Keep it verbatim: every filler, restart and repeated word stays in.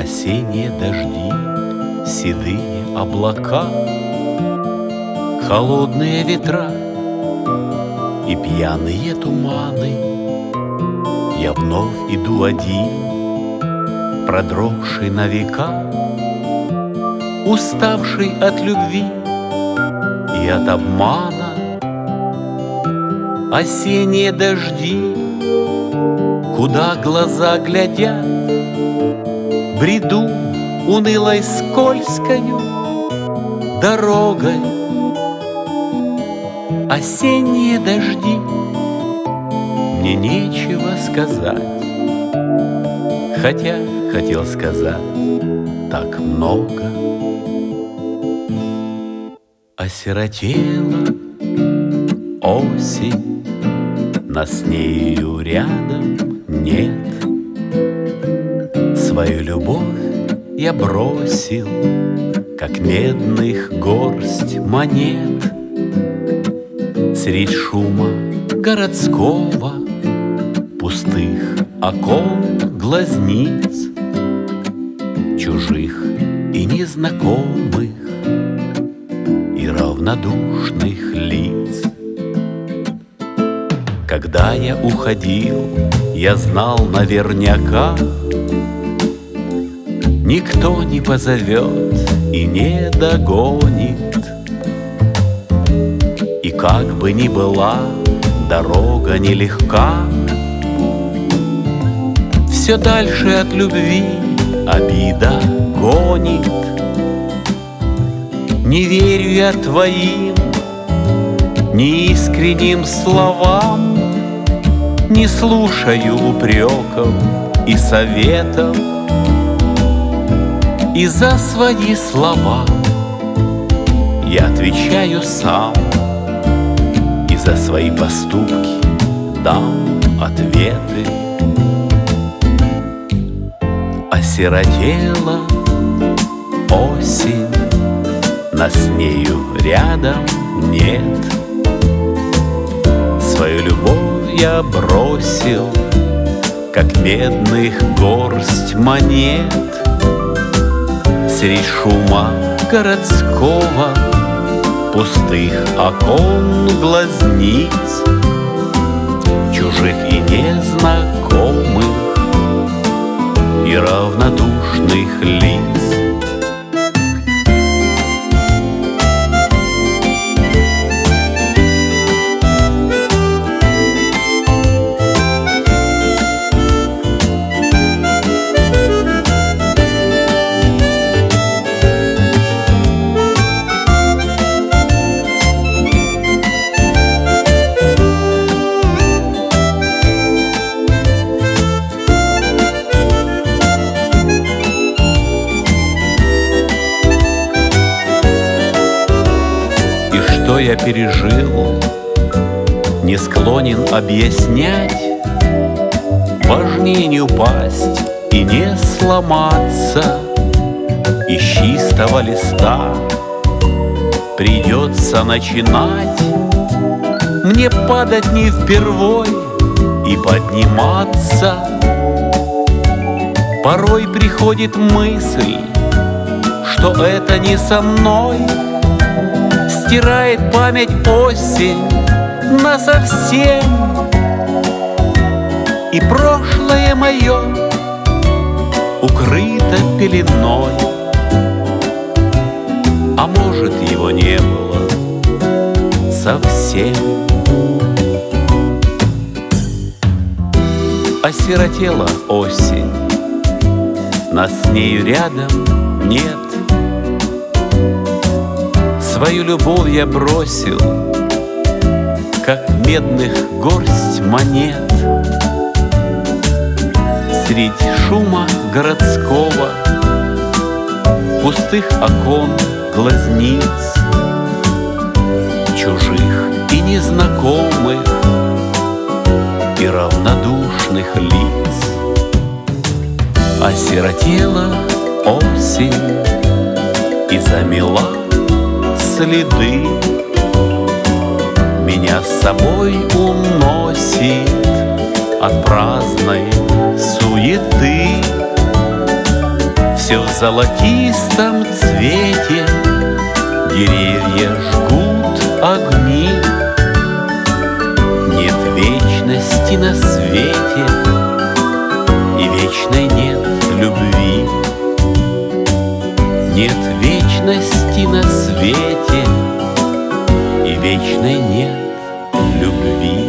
Осенние дожди, седые облака, холодные ветра и пьяные туманы. Я вновь иду один, продрогший на века, уставший от любви и от обмана. Осенние дожди, куда глаза глядят, бреду унылой скользкою дорогой. Осенние дожди, мне нечего сказать, хотя хотел сказать так много. Осиротела осень, нас с нею рядом нет. Свою любовь я бросил, как медных горсть монет. Средь шума городского, пустых окон, глазниц, чужих и незнакомых, и равнодушных лиц. Когда я уходил, я знал наверняка, никто не позовет и не догонит. И как бы ни была дорога нелегка, все дальше от любви обида гонит. Не верю я твоим неискренним словам, не слушаю упреков и советов, и за свои слова я отвечаю сам, и за свои поступки дам ответы. Осиротела осень, нас с нею рядом нет. Свою любовь я бросил, как медных горсть монет. Средь шума городского, пустых окон, глазниц, чужих и незнакомых, и равнодушных лиц. Что я пережил, не склонен объяснять. Важнее не упасть и не сломаться. И с чистого листа придется начинать. Мне падать не впервой и подниматься. Порой приходит мысль, что это не со мной. Стирает память осень насовсем, и прошлое мое укрыто пеленой. А может, его не было совсем. Осиротела осень, нас с нею рядом нет. Свою любовь я бросил, как медных горсть монет. Средь шума городского, пустых окон, глазниц, чужих и незнакомых, и равнодушных лиц. Осиротела осень и замела следы, меня с собой уносит от праздной суеты. все в золотистом цвете, деревья жгут огни. Нет вечности на свете, и вечной нет любви. Нет вечности на свете, и вечной нет любви.